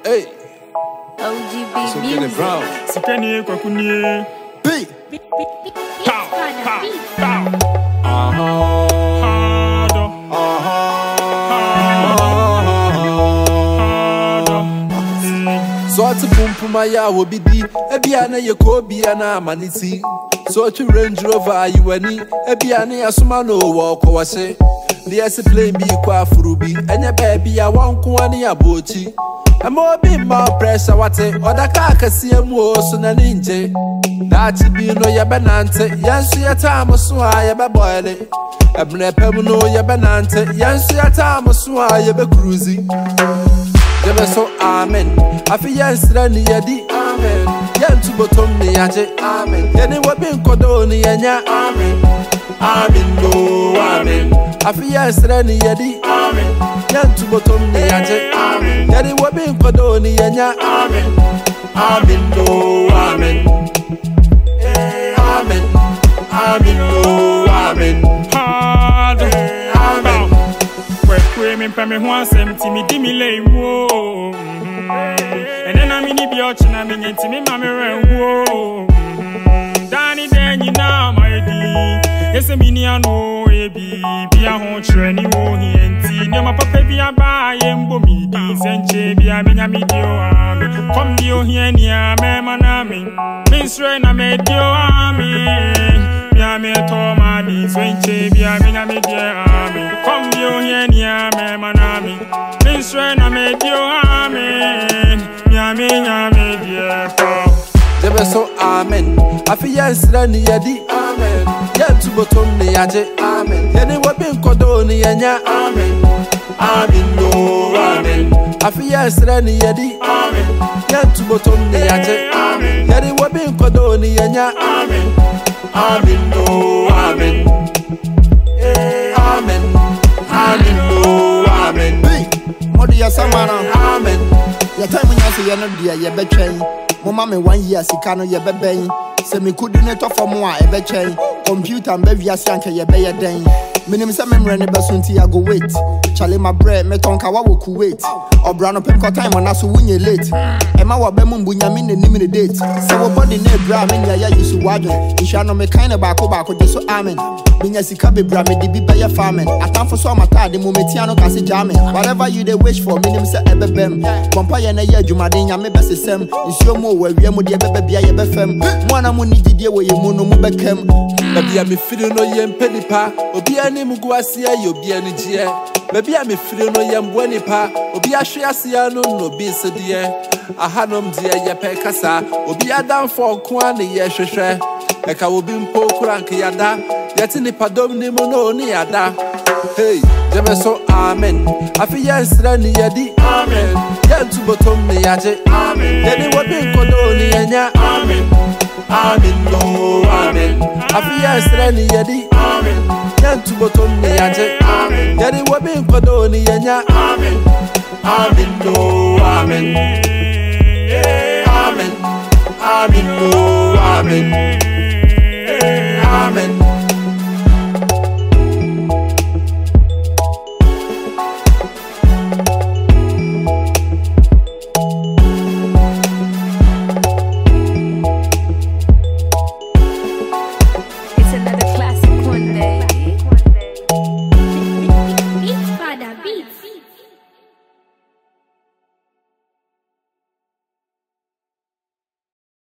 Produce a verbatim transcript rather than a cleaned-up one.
Hey. O G B So music. get it brown. Sikeni kwa kunie. B. Pow, pow, pow. Uh-huh. Harder, Uh-huh. So ati pumpuma ya wobidi ebiana ye ko biana amaniti. So ati Range Rover yiwani ebiana ya suma no wo kwase. The S plane bi kwa furubi enye baby ya wanko ani abochi. Amo bi ma pressure wate odaka akase mu o so na ninje. Dachi bi no ye benante yansu ya time so a ye be boile. Ebne pem no ye benante yansu ya time so a ye be cruisy. Debe so amen. Afi yansra ni yedi amen. Yantu botom ni yaje amen. Yeni wabi nkodo ni yenya amen. Amen no amen. Afi yansra ni yedi amen. Yantu botom ni yaje amen. Yeni wabi nkodo ni yenya amen. Amen no amen. Amen. Amen no amen. harder. Amen. Kwe me mpa me ho asem ti me di me lay wo. And then I mean bi o china me nti me ma me renwo. Dani den nyina my di. Ese mi ni ano e bi bi a ho chere ni wo hi enti. Ne ma papa bi aba ye mbo mi di senche bi a me nya me di o ame. Kom di o hi ani a me ma na me. Me sre na me di o ame. Bia me to ma di senche bia me nya me di ame. Kom di o hi ani a me ma na me. Me sre na me di o ame. Bia me nya me di ko. Debe so amen. Afi yansra ni yedi amen. Yantu botom ni yaje amen. Yeni wabi nkodo ni yenya amen. Amen no amen. Afi yansra ni yedi amen. Yantu botom ni yaje amen. Yeni wabi nkodo ni yenya amen. Amen no amen. Amen. Amen no amen. Modi ya samana Amen. ya time nya se ye no dia ye betwen mama me one year sika no ye beben se me kudi ne to for mo a e betwen computer mba wiase anka ye be ye den minim se memre ne besunti ya go wait chale my bread me tonka wa wo kuwait obra no pem ko time na so wunye late e ma wo be mu mbunya me nanim ne date se wo body na bra me nya ya yisu wadwen insha no me kind ba ko ba ko je so amen minya sika be bra me di bi be ye farming atamfo so amata de mo metia no kase jamming whatever you dey wish for minim se e bebem pompa ye na ye adwumade nya me besesem isuo mo wa wie mo de bebe bia ye befem mo na mo ni didie wo ye mu no mo bekem Baby, I'm feeling no yem penipa. Obi ani muguasia, yobi ani jie. Baby, I'm feeling no yem buenipa. Obi ashiasia no no bisa die. Ahanom die ye pekasa. Obi adam for kwani ye sheshe. Eka obi mpo kuranke yada. Yeti ni padom ni mono ni yada. Hey, debe so amen. Afi yansra ni yedi amen. Yantu botom ni yaje amen. Yeni wabi nkodo ni yenya amen. Amen no amen. Afi yansra ni yedi amen. Yantu botom ni yaje amen. Yedi wabi nkodo ni yenya amen. Amen no amen. Amen. Amen no amen.